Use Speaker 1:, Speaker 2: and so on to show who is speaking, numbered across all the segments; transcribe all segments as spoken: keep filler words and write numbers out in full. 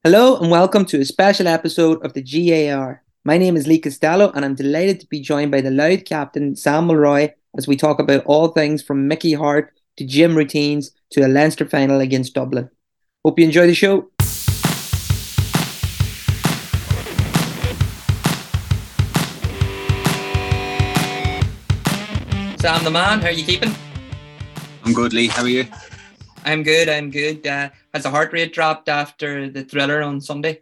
Speaker 1: Hello and welcome to a special episode of the G A R. My name is Lee Costello and I'm delighted to be joined by the Louth captain Sam Mulroy as we talk about all things from Mickey Harte to gym routines to a Leinster final against Dublin. Hope you enjoy the show. Sam the man, how are you keeping?
Speaker 2: I'm good, Lee. How are you?
Speaker 1: I'm good, I'm good. Uh, has the heart rate dropped after the thriller on Sunday?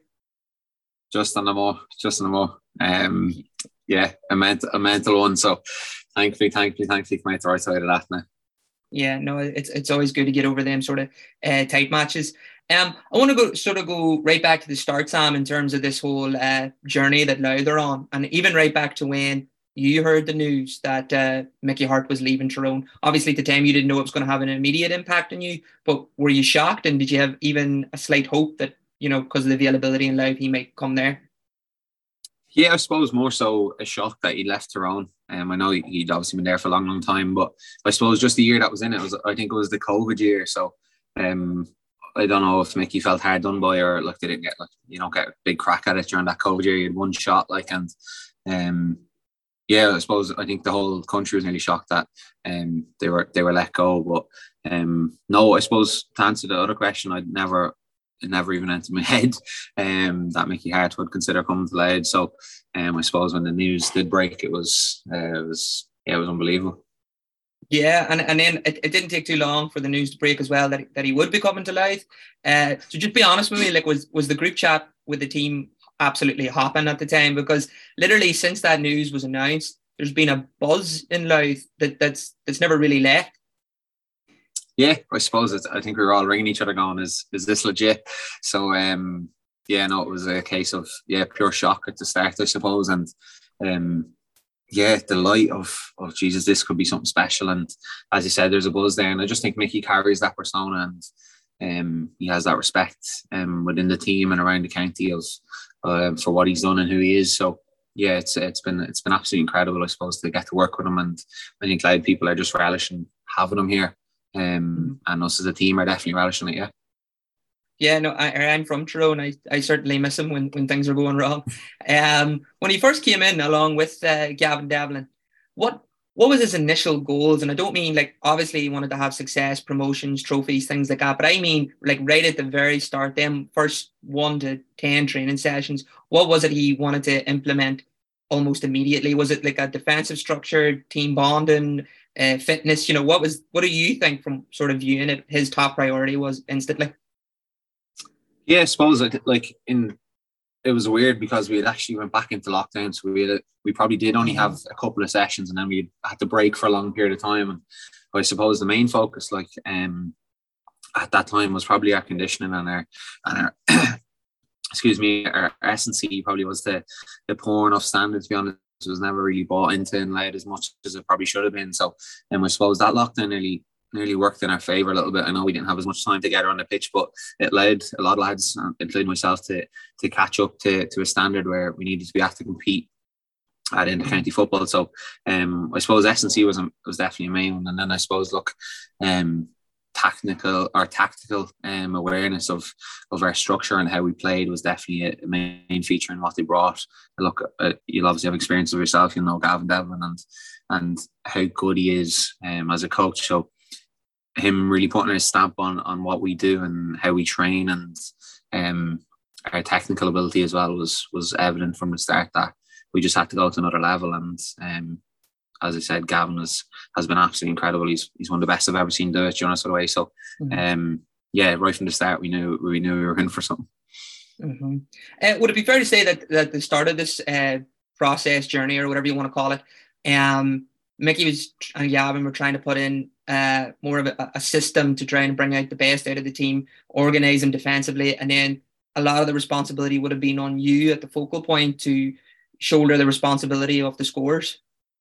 Speaker 2: Just on the more, just on the more. Um, yeah, a mental, a mental one. So, thankfully, thankfully, thankfully, come out the right side of that now.
Speaker 1: Yeah, no, it's it's always good to get over them sort of uh, tight matches. Um, I want to go sort of go right back to the start, Sam, in terms of this whole uh, journey that Louth are on, and even right back to when you heard the news that uh, Mickey Harte was leaving Tyrone. Obviously, at the time, you didn't know it was going to have an immediate impact on you, but were you shocked, and did you have even a slight hope that, you know, because of the availability in Louth, he might come there?
Speaker 2: Yeah, I suppose more so a shock that he left Tyrone. Um, I know he'd obviously been there for a long, long time, but I suppose just the year that was in it was, I think it was the COVID year. So um, I don't know if Mickey felt hard done by, or like they didn't get like you know get a big crack at it during that COVID year. He had one shot, like, and um, yeah, I suppose I think the whole country was nearly shocked that um they were they were let go. But um, no, I suppose to answer the other question, I'd never. It never even entered my head um, that Mickey Harte would consider coming to Louth. So um, I suppose when the news did break, it was uh, it was yeah, it was unbelievable.
Speaker 1: Yeah, and, and then it, it didn't take too long for the news to break as well that, that he would be coming to Louth. Uh, so just be honest with me, like was was the group chat with the team absolutely hopping at the time? Because literally since that news was announced, there's been a buzz in Louth that, that's that's never really left.
Speaker 2: Yeah, I suppose it's, I think we were all ringing each other going, is is this legit? So um, yeah, no, it was a case of yeah, pure shock at the start, I suppose, and um, yeah, the light of of Jesus, this could be something special. And as you said, there's a buzz there, and I just think Mickey carries that persona, and um, he has that respect um within the team and around the county of uh, for what he's done and who he is. So yeah, it's it's been it's been absolutely incredible, I suppose, to get to work with him, and I think Louth people are just relishing having him here. Um, and us as a team are definitely relishing it, yeah.
Speaker 1: Yeah, no, I, I'm from Tyrone. I, I certainly miss him when, when things are going wrong. Um, when he first came in, along with uh, Gavin Devlin, what what was his initial goals? And I don't mean like obviously he wanted to have success, promotions, trophies, things like that. But I mean like right at the very start, them first one to ten training sessions. What was it he wanted to implement almost immediately? Was it like a defensive structure, team bonding? Uh, fitness, you know, what was what do you think from sort of viewing it his top priority was instantly?
Speaker 2: Yeah, I suppose it, like in it was weird because we had actually went back into lockdown, so we had a, we probably did only have a couple of sessions, and then we had to break for a long period of time. And I suppose the main focus, like um, at that time, was probably our conditioning and our and our excuse me, our S and C probably was the the poor enough standard, to be honest. It was never really bought into in Louth as much as it probably should have been. So, um, I suppose that lockdown nearly nearly worked in our favour a little bit. I know we didn't have as much time together on the pitch, but it led a lot of lads, including myself, to to catch up to to a standard where we needed to be able to compete at inter-county football. So, um, I suppose S and C was was definitely a main one, and then I suppose look, um. Technical or tactical um, awareness of of our structure and how we played was definitely a main feature in what they brought. Look, uh, you'll obviously have experience of yourself. You know Gavin Devlin and and how good he is um, as a coach. So him really putting his stamp on on what we do and how we train, and um, our technical ability as well was was evident from the start that we just had to go to another level. And um, as I said, Gavin has, has been absolutely incredible. He's he's one of the best I've ever seen do it, during sort of way. So, mm-hmm. um, yeah, right from the start, we knew we knew we were in for something.
Speaker 1: Mm-hmm. Uh, would it be fair to say that that the start of this uh, process, journey, or whatever you want to call it, um, Mickey was and Gavin were trying to put in uh, more of a, a system to try and bring out the best out of the team, organise them defensively, and then a lot of the responsibility would have been on you at the focal point to shoulder the responsibility of the scores?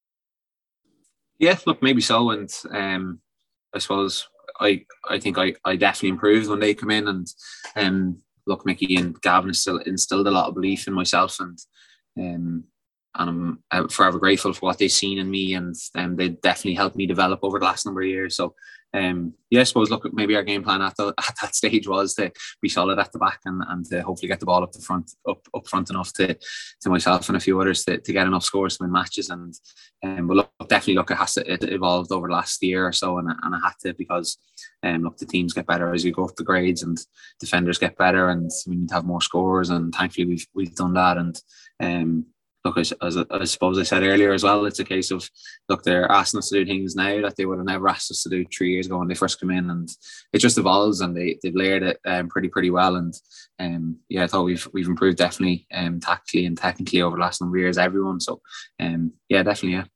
Speaker 2: Yeah, look, maybe so. And um, I suppose I I think I, I definitely improved when they come in. And um, look, Mickey and Gavin still instilled a lot of belief in myself. And um, and I'm forever grateful for what they've seen in me. And um, they definitely helped me develop over the last number of years. So um, yeah, I suppose look, maybe our game plan at, the, at that stage was to be solid at the back and, and to hopefully get the ball up the front, up up front enough to to myself and a few others to, to get enough scores to win matches. And um, but look, definitely look, it has to, it evolved over the last year or so, and and I had to, because um, look, the teams get better as we go up the grades, and defenders get better, and we need to have more scores. And thankfully, we've we've done that. And um, look, as, as I suppose I said earlier as well, it's a case of, look, they're asking us to do things now that they would have never asked us to do three years ago when they first come in, and it just evolves, and they they've layered it um, pretty pretty well. And um, yeah, I thought we've we've improved definitely um, tactically and technically over the last number of years, everyone. So um, yeah, definitely, yeah.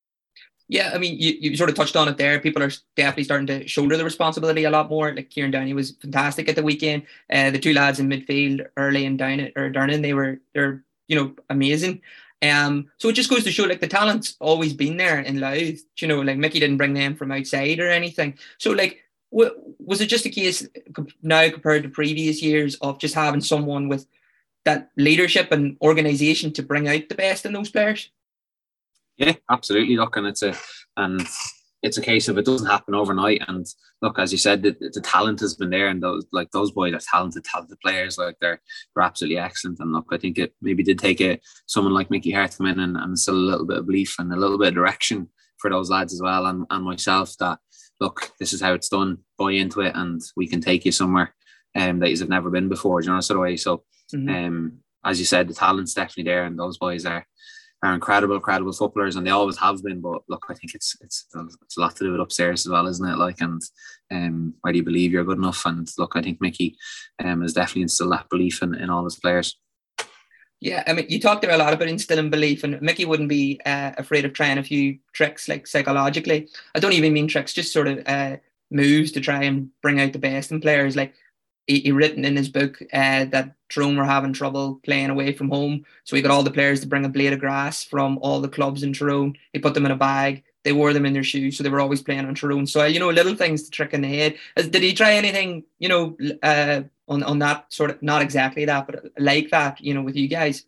Speaker 1: Yeah, I mean, you, you sort of touched on it there. People are definitely starting to shoulder the responsibility a lot more. Like Kieran Downey was fantastic at the weekend. Uh, the two lads in midfield, Early and Down or Durnan, they were they're you know amazing. Um, so it just goes to show, like, the talent's always been there in Louth. You know, like Mickey didn't bring them from outside or anything. So, like, w- was it just a case now compared to previous years of just having someone with that leadership and organisation to bring out the best in those players?
Speaker 2: Yeah, absolutely. Look, and it's a and it's a case of it doesn't happen overnight. And look, as you said, the, the talent has been there, and those like those boys are talented, talented players. Like they're they're absolutely excellent. And look, I think it maybe did take a someone like Mickey Harte to come in and, and instill a little bit of belief and a little bit of direction for those lads as well, and, and myself, that look, this is how it's done. Buy into it, and we can take you somewhere um, that you've never been before. Do you know, sort of way. So, mm-hmm. um, as you said, the talent's definitely there, and those boys are. are incredible, incredible footballers, and they always have been. But look, I think it's it's it's a lot to do with upstairs as well, isn't it? Like, and um, where do you believe you're good enough? And look, I think Mickey um has definitely instilled that belief in, in all his players.
Speaker 1: Yeah, I mean, you talked there a lot about instilling belief, and Mickey wouldn't be uh, afraid of trying a few tricks, like psychologically. I don't even mean tricks, just sort of uh, moves to try and bring out the best in players. Like, he, he written in his book uh, that Tyrone were having trouble playing away from home, so he got all the players to bring a blade of grass from all the clubs in Tyrone. He put them in a bag. They wore them in their shoes, so they were always playing on Tyrone soil. You know, little things to trick in the head. Did he try anything, you know, uh, on on that sort of, not exactly that, but like that, you know, with you guys?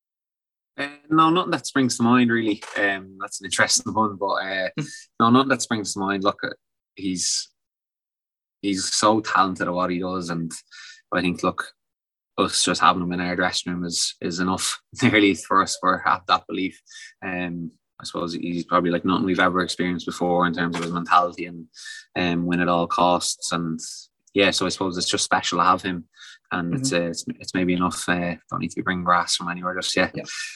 Speaker 2: Uh, no, nothing that springs to mind really. Um, that's an interesting one, but uh, no, nothing that springs to mind. Look, he's he's so talented at what he does, and I think, look, us just having him in our dressing room is is enough nearly for us for have that belief. Um, I suppose he's probably like nothing we've ever experienced before in terms of his mentality and um, win at all costs. And yeah, so I suppose it's just special to have him. And mm-hmm. it's, uh, it's it's maybe enough. Uh, don't need to be bringing grass from anywhere just yet.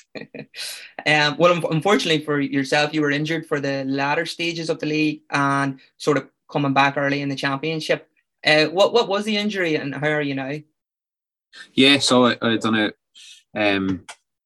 Speaker 1: Yeah. um, well, unfortunately for yourself, you were injured for the latter stages of the league and sort of coming back early in the championship. Uh, what what was the injury, and how are you now?
Speaker 2: Yeah, so I, I done a um,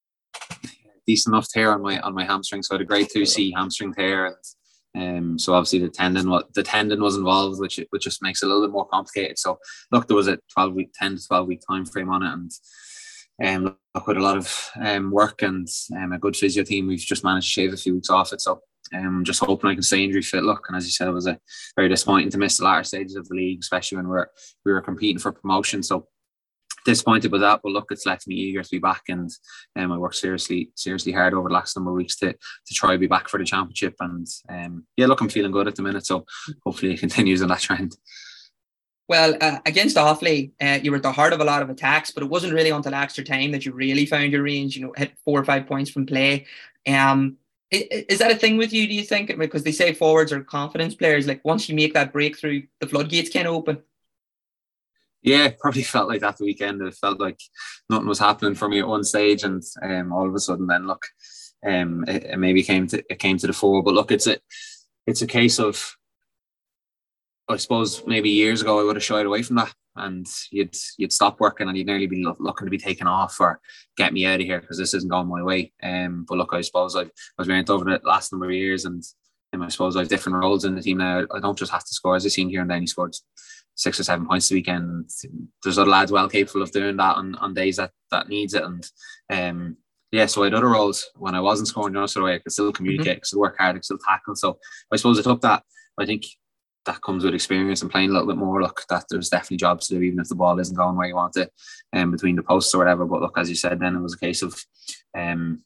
Speaker 2: decent enough tear on my on my hamstring. So I had a grade two C hamstring tear, and um, so obviously the tendon what the tendon was involved, which which just makes it a little bit more complicated. So look, there was a twelve week, ten to twelve week time frame on it, and um, look, with a lot of um, work and um, a good physio team, we've just managed to shave a few weeks off it. So I'm um, just hoping I can stay injury fit. Look, and as you said, it was a very disappointing to miss the latter stages of the league, especially when we're we were competing for promotion. So disappointed with that, but look, it's left me eager to be back, and um, I worked seriously, seriously hard over the last number of weeks to to try to be back for the championship. And um, yeah, look, I'm feeling good at the minute, so hopefully it continues on that trend.
Speaker 1: Well, uh, against Offaly, uh, you were at the heart of a lot of attacks, but it wasn't really until extra time that you really found your range. You know, hit four or five points from play. Um, is, is that a thing with you, do you think? Because they say forwards are confidence players. Like, once you make that breakthrough, the floodgates can open.
Speaker 2: Yeah, it probably felt like that the weekend. It felt like nothing was happening for me at one stage, and um, all of a sudden, then look, um, it, it maybe came to it came to the fore. But look, it's a it's a case of, I suppose maybe years ago I would have shied away from that, and you'd you'd stop working and you'd nearly be looking to be taken off or get me out of here because this isn't going my way. Um, but look, I suppose I've I've learned over the last number of years, and um, I suppose I have different roles in the team now. I don't just have to score. As I've seen here and then, he scored six or seven points the weekend. There's other lads well capable of doing that on, on days that, that needs it. And um, yeah, so I had other roles when I wasn't scoring, you know, so I could still communicate, mm-hmm. I could still work hard, I could still tackle. So I suppose I took that. I think that comes with experience and playing a little bit more. Look, that there's definitely jobs to do, even if the ball isn't going where you want it, um, between the posts or whatever. But look, as you said, then it was a case of um,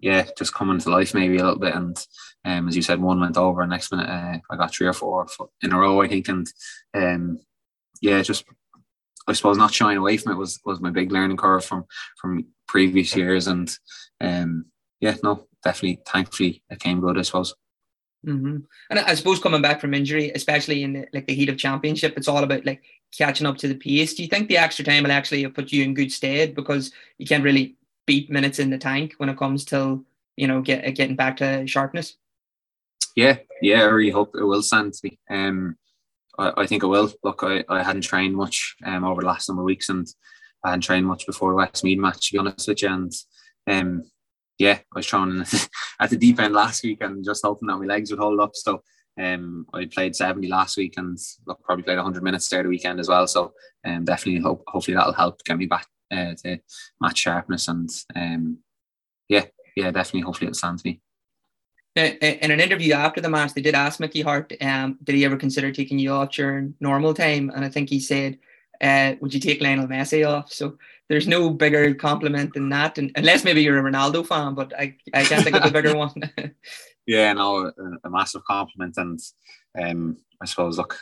Speaker 2: yeah, just coming to life maybe a little bit. And um, as you said, one went over, and next minute uh, I got three or four in a row, I think. And um, yeah, just I suppose not shying away from it was was my big learning curve from from previous years. And um, yeah, no, definitely, thankfully it came good, I suppose.
Speaker 1: Mm-hmm. And I suppose coming back from injury, especially in the, like the heat of championship, it's all about like catching up to the pace. Do you think the extra time will actually put you in good stead, because you can't really beat minutes in the tank when it comes to, you know, get getting back to sharpness?
Speaker 2: Yeah, yeah, I really hope it will stand to me. Um, I, I think it will. Look, I, I hadn't trained much um over the last number of weeks, and I hadn't trained much before the Westmeath match, to be honest with you. And um, yeah, I was thrown at the deep end last week and just hoping that my legs would hold up. So um, I played seventy last week, and look, probably played one hundred minutes there the weekend as well. So um, definitely hope, hopefully that'll help get me back uh, to match sharpness. And um, yeah, yeah, definitely hopefully it'll stand to me.
Speaker 1: Now, in an interview after the match, they did ask Mickey Harte, um, did he ever consider taking you off during normal time? And I think he said, uh, would you take Lionel Messi off? So there's no bigger compliment than that, and unless maybe you're a Ronaldo fan, but I, I can't think of a bigger one.
Speaker 2: Yeah, no, a, a massive compliment. And um, I suppose, look,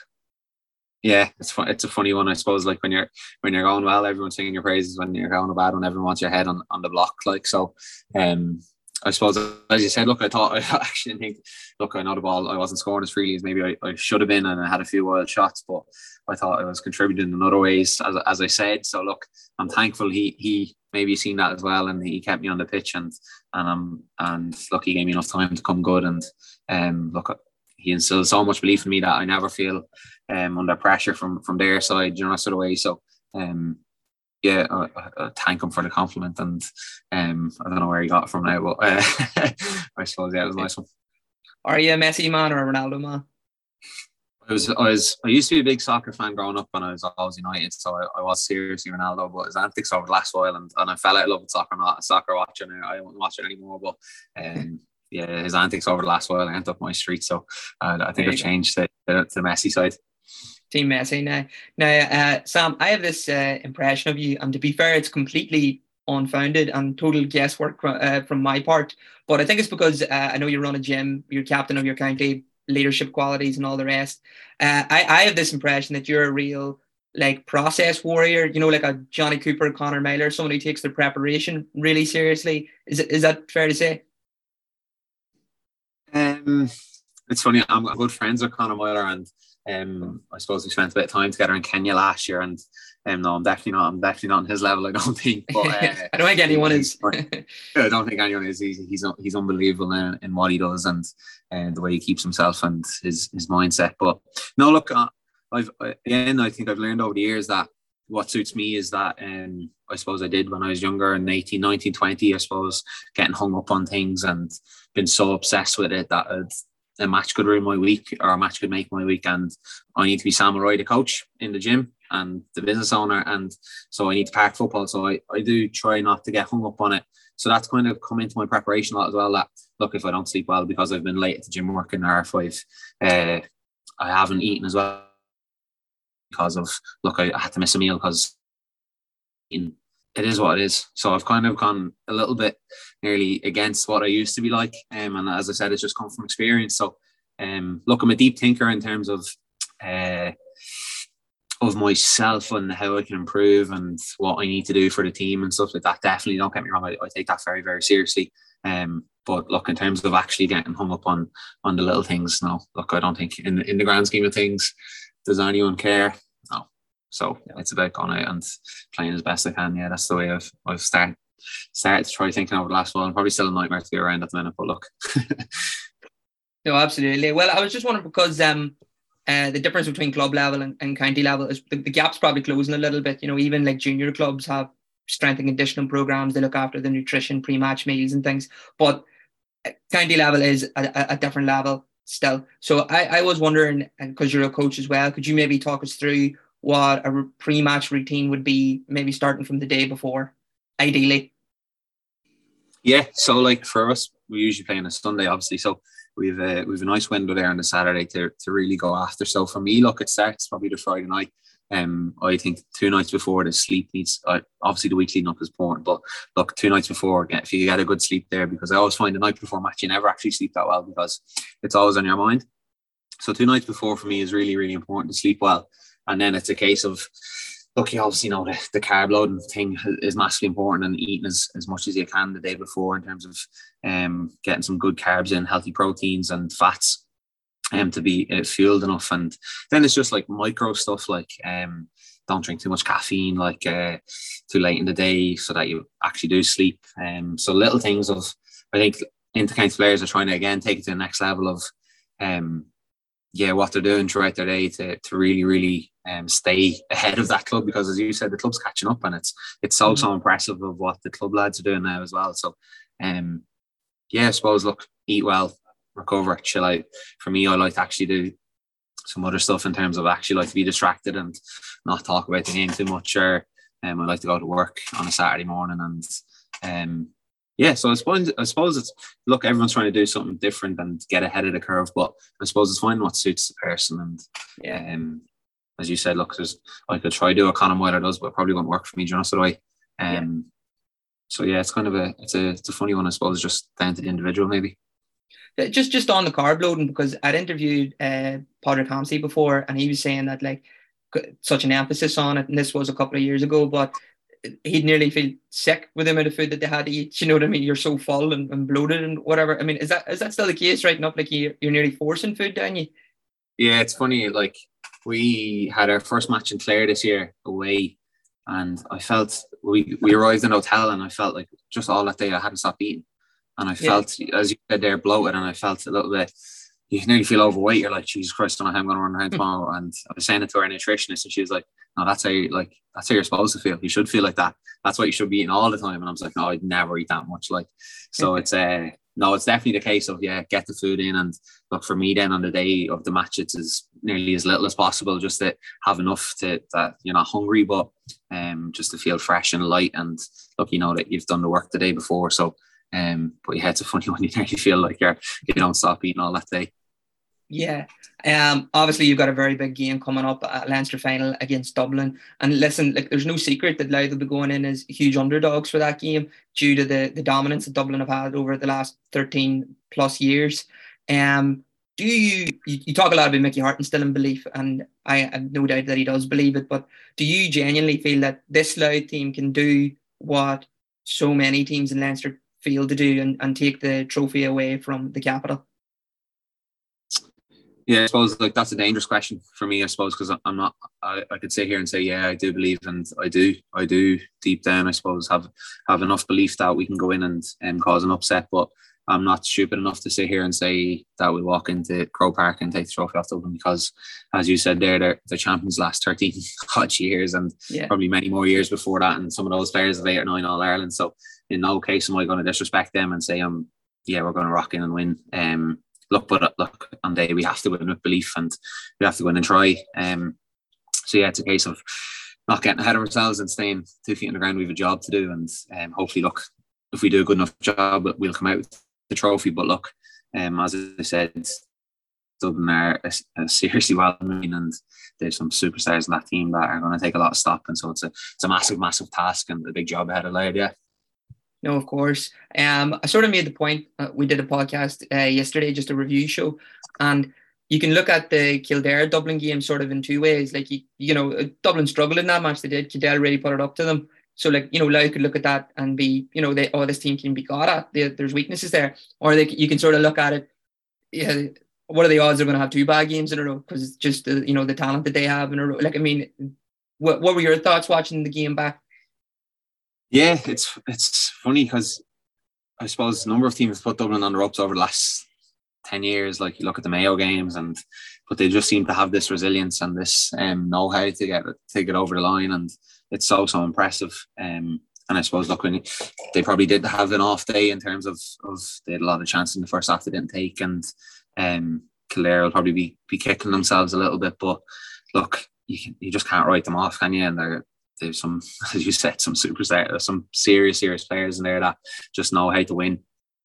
Speaker 2: yeah, it's fun, it's a funny one, I suppose. Like when you're when you're going well, everyone's singing your praises. When you're going bad, when everyone wants your head on, on the block, like so. Um, I suppose, as you said, look, I thought, I actually think, look, I know the ball, I wasn't scoring as freely as maybe I, I should have been, and I had a few wild shots, but I thought I was contributing in other ways, as, as I said. So, look, I'm thankful he he maybe seen that as well, and he kept me on the pitch, and and um and look, he gave me enough time to come good, and um look, he instilled so much belief in me that I never feel um under pressure from from their side, you know, sort of way. So, um. Yeah, I, I thank him for the compliment, and um, I don't know where he got it from now, but uh, I suppose yeah, it was a nice one.
Speaker 1: Are you a Messi man or a Ronaldo man?
Speaker 2: I was, I was, I used to be a big soccer fan growing up, and I was always United, so I, I was seriously Ronaldo. But his antics over the last while, and, and I fell out of love with soccer. I'm not a soccer watcher now; I don't watch it anymore. But um, yeah, his antics over the last while, I ended up my street. So uh, I think I've changed to, to the Messi side.
Speaker 1: Team Messi now. Now, uh, Sam, I have this uh, impression of you, and to be fair, it's completely unfounded and total guesswork uh, from my part. But I think it's because uh, I know you run a gym, you're captain of your county, leadership qualities and all the rest. Uh, I, I have this impression that you're a real like process warrior, you know, like a Johnny Cooper, Conor Meyler, someone who takes their preparation really seriously. Is it, is that fair to say?
Speaker 2: Um, it's funny, I'm good friends with Conor Meyler, and Um, I suppose we spent a bit of time together in Kenya last year, and um, no, I'm definitely not. I'm definitely not on his level, I don't think. But uh,
Speaker 1: I don't think anyone is.
Speaker 2: I don't think anyone is. He's he's, he's unbelievable in, in what he does, and and the way he keeps himself and his his mindset. But no, look, uh, I've again, I think I've learned over the years that what suits me is that um, I suppose I did when I was younger, in eighteen, nineteen, twenty. I suppose getting hung up on things and been so obsessed with it that I'd, a match could ruin my week, or a match could make my week, and I need to be Sam Roy, the coach in the gym and the business owner, and so I need to park football. So I, I do try not to get hung up on it. So that's kind of come into my preparation a lot as well, that look, if I don't sleep well because I've been late at the gym working, or if I've uh, I haven't eaten as well because of look I, I had to miss a meal because in it is what it is. So I've kind of gone a little bit nearly against what I used to be like. Um, and as I said, it's just come from experience. So um, look, I'm a deep thinker in terms of uh, of myself and how I can improve and what I need to do for the team and stuff like that. Definitely, don't get me wrong, I, I take that very, very seriously. Um, but look, in terms of actually getting hung up on on the little things, no, look, I don't think in, in the grand scheme of things, does anyone care? No. So yeah. It's about going out and playing as best I can. Yeah, that's the way I've I've started started to try thinking over the last while. I'm probably still a nightmare to be around at the minute, but look.
Speaker 1: No, absolutely. Well, I was just wondering because um, uh, the difference between club level and, and county level is the, the gap's probably closing a little bit. You know, even like junior clubs have strength and conditioning programs. They look after the nutrition, pre-match meals and things. But county level is a, a, a different level still. So I, I was wondering, and because you're a coach as well, could you maybe talk us through what a pre-match routine would be, maybe starting from the day before, ideally?
Speaker 2: Yeah, so like for us, we usually play on a Sunday, obviously. So we've a, we've a nice window there on the Saturday to, to really go after. So for me, look, it starts probably the Friday night. Um, I think two nights before the sleep needs, uh, obviously the week leading up is important, but look, two nights before, if you get a good sleep there, because I always find the night before match, you never actually sleep that well because it's always on your mind. So two nights before for me is really, really important to sleep well. And then it's a case of, look, you obviously know the, the carb loading thing is massively important, and eating as, as much as you can the day before in terms of um, getting some good carbs in, healthy proteins and fats um, to be uh, fueled enough. And then it's just like micro stuff like um, don't drink too much caffeine like uh, too late in the day so that you actually do sleep. Um, so little things of, I think Intercounty players are trying to again take it to the next level of um, yeah, what they're doing throughout their day to, to really, really um, stay ahead of that club, because as you said, the club's catching up, and it's it's so, so impressive of what the club lads are doing now as well. So um, yeah, I suppose, look, eat well, recover, chill out. For me, I like to actually do some other stuff in terms of actually like to be distracted and not talk about the game too much, or um, I like to go to work on a Saturday morning and um, yeah, so I suppose, I suppose it's, look, everyone's trying to do something different and get ahead of the curve, but I suppose it's finding what suits the person. And yeah, um, as you said, look, there's, I could try to do what Conor Myler does, but it probably won't work for me, do you know, so do I. Um, yeah. So yeah, it's kind of a, it's a, it's a funny one, I suppose, just down to the individual maybe.
Speaker 1: Just, just on the carb loading, because I'd interviewed uh, Padraig Hamsey before, and he was saying that like such an emphasis on it, and this was a couple of years ago, but he'd nearly feel sick with the amount of food that they had to eat. You know what I mean? You're so full and, and bloated and whatever. I mean, is that is that still the case right now? Like you, you're nearly forcing food down you?
Speaker 2: Yeah, it's funny. Like we had our first match in Clare this year away, and I felt we we arrived in a hotel, and I felt like just all that day I hadn't stopped eating, and I felt yeah. as you said there, bloated, and I felt a little bit. You nearly feel overweight. You're like, Jesus Christ, I don't know how I'm going to run around tomorrow. And I was saying it to our nutritionist, and she was like, no, that's how you, like, that's how you're supposed to feel. You should feel like that. That's what you should be eating all the time. And I was like, no, I'd never eat that much. Like, so it's, uh, no, it's definitely the case of, yeah, get the food in. And look, for me then on the day of the match, it's as nearly as little as possible, just to have enough to, that you're not hungry, but um, just to feel fresh and light. And look, you know that you've done the work the day before. So, um, but yeah, it's a funny one. You nearly feel like you're, you don't stop eating all that day.
Speaker 1: Yeah. Um, obviously you've got a very big game coming up at Leinster final against Dublin. And listen, like there's no secret that Louth will be going in as huge underdogs for that game due to the, the dominance that Dublin have had over the last thirteen plus years. Um, do you, you, you talk a lot about Mickey Hart still in belief, and I have no doubt that he does believe it, but do you genuinely feel that this Louth team can do what so many teams in Leinster fail to do and, and take the trophy away from the capital?
Speaker 2: Yeah, I suppose like that's a dangerous question for me, I suppose, because I'm not, I, I could sit here and say, yeah, I do believe, and I do, I do deep down, I suppose, have have enough belief that we can go in and um, cause an upset, but I'm not stupid enough to sit here and say that we walk into Croke Park and take the trophy off Dublin, because, as you said there, they're the champions last thirteen hot years, and yeah. probably many more years before that, and some of those players have eight or nine All Ireland, so in no case am I going to disrespect them and say, um, yeah, we're going to rock in and win. Um, Look, but look, on day we have to win with belief, and we have to go in and try. Um, so yeah, it's a case of not getting ahead of ourselves and staying two feet on the ground. We have a job to do, and um, hopefully, look, if we do a good enough job, we'll come out with the trophy. But look, um, as I said, Dublin are a, a seriously well-meaning, and there's some superstars in that team that are going to take a lot of stock, and so it's a it's a massive, massive task and a big job ahead of Louth. Yeah.
Speaker 1: No, of course. Um, I sort of made the point, uh, we did a podcast uh, yesterday, just a review show, and you can look at the Kildare-Dublin game sort of in two ways. Like, you, you know, Dublin struggled in that match they did. Kildare really put it up to them. So, like, you know, Louth could look at that and be, you know, they, oh, this team can be got at. They, there's weaknesses there. Or they, you can sort of look at it, yeah, what are the odds they're going to have two bad games in a row? Because it's just, the, you know, the talent that they have in a row. Like, I mean, what, what were your thoughts watching the game back?
Speaker 2: Yeah, it's it's funny because I suppose a number of teams put Dublin on the ropes over the last ten years. Like you look at the Mayo games, and but they just seem to have this resilience and this um, know-how to get it, to get over the line, and it's so so impressive. Um, and I suppose look, when they probably did have an off day in terms of of they had a lot of chances in the first half they didn't take, and um, Kildare will probably be be kicking themselves a little bit. But look, you can, you just can't write them off, can you? And they're There's some, as you said, some superstars, some serious, serious players in there that just know how to win.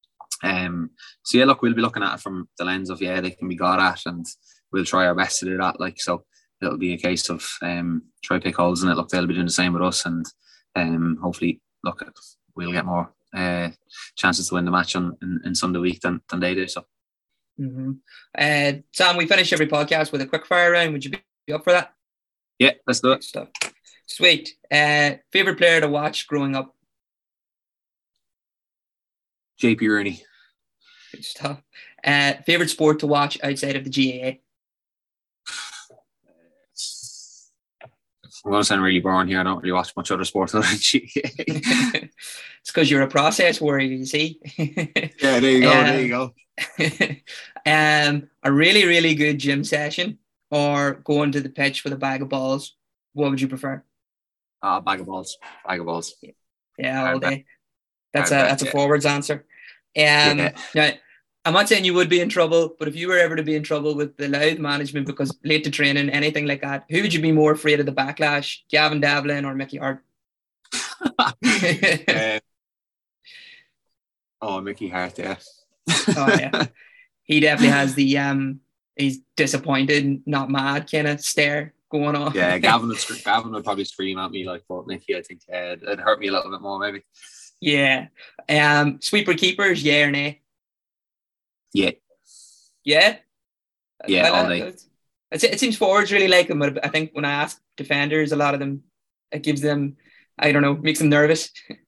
Speaker 2: Um, so yeah, look, we'll be looking at it from the lens of, yeah, they can be got at, and we'll try our best to do that. Like, so it'll be a case of um, try pick holes in it. Look, they'll be doing the same with us, and um, hopefully, look, we'll get more uh, chances to win the match on in, in Sunday week than, than they do. So,
Speaker 1: mm-hmm. uh, Sam, we finish every podcast with a quick fire round. Would you be up for that?
Speaker 2: Yeah, let's do it.
Speaker 1: Good stuff. Sweet. Uh, favorite player to watch growing up?
Speaker 2: J P Rooney.
Speaker 1: Good stuff. Uh, favorite sport to watch outside of the G A A?
Speaker 2: I'm going to sound really boring here. I don't really watch much other sports other than G A A.
Speaker 1: It's because you're a process warrior, you see.
Speaker 2: Yeah, there you go. Um, there you go.
Speaker 1: um, a really, really good gym session or going to the pitch with a bag of balls. What would you prefer?
Speaker 2: Uh, bag of balls. Bag of balls.
Speaker 1: Yeah, all day. That's a that's a forwards answer. Um, yeah. Now, I'm not saying you would be in trouble, but if you were ever to be in trouble with the Louth management because late to training, anything like that, who would you be more afraid of the backlash, Gavin Devlin or Mickey Hart?
Speaker 2: uh, oh, Mickey Hart, yeah.
Speaker 1: Oh, yeah. He definitely has the um, he's disappointed, not mad kind of stare going on.
Speaker 2: Yeah, Gavin would, Gavin would probably scream at me like, but Mickey, I think uh, it'd hurt me a little bit more, maybe.
Speaker 1: Yeah. Um, sweeper keepers, yeah or nay?
Speaker 2: Yeah.
Speaker 1: Yeah?
Speaker 2: Yeah,
Speaker 1: well,
Speaker 2: all day.
Speaker 1: It, it seems forwards really like them, but I think when I ask defenders, a lot of them, it gives them, I don't know, makes them nervous.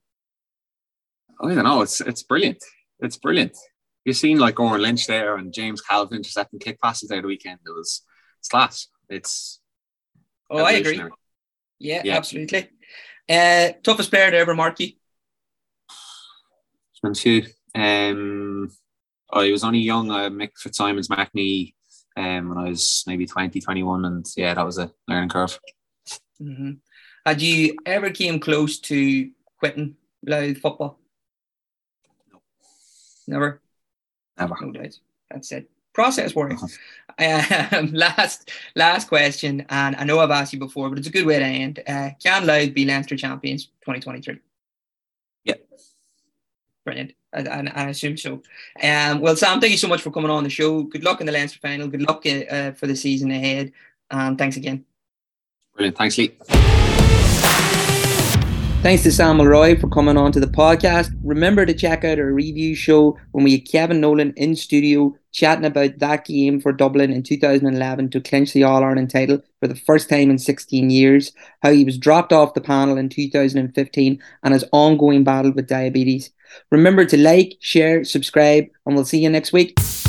Speaker 2: I don't know. It's it's brilliant. It's brilliant. You've seen like Oren Lynch there and James Calvin intercepting kick passes there the weekend. It was it's class. It's
Speaker 1: Oh, I agree. Yeah, yeah. Absolutely. Uh, toughest player to ever mark you?
Speaker 2: Um, I was only young. Uh, Mick Fitzsimons marked me um, when I was maybe twenty, twenty-one, and yeah, that was a learning curve.
Speaker 1: Mm-hmm. Had you ever came close to quitting Louth football?
Speaker 2: No.
Speaker 1: Never?
Speaker 2: Never.
Speaker 1: No doubt. That's it. Process warrior. um, last last question, and I know I've asked you before, but it's a good way to end. Uh, can Louth be Leinster champions twenty twenty-three?
Speaker 2: Yeah.
Speaker 1: Brilliant. And I, I, I assume so. Um, well, Sam, thank you so much for coming on the show. Good luck in the Leinster final. Good luck uh, for the season ahead. And thanks again.
Speaker 2: Brilliant. Thanks, Lee.
Speaker 1: Thanks to Sam Mulroy for coming on to the podcast. Remember to check out our review show when we had Kevin Nolan in studio chatting about that game for Dublin in two thousand eleven to clinch the All-Ireland title for the first time in sixteen years, how he was dropped off the panel in two thousand fifteen and his ongoing battle with diabetes. Remember to like, share, subscribe, and we'll see you next week.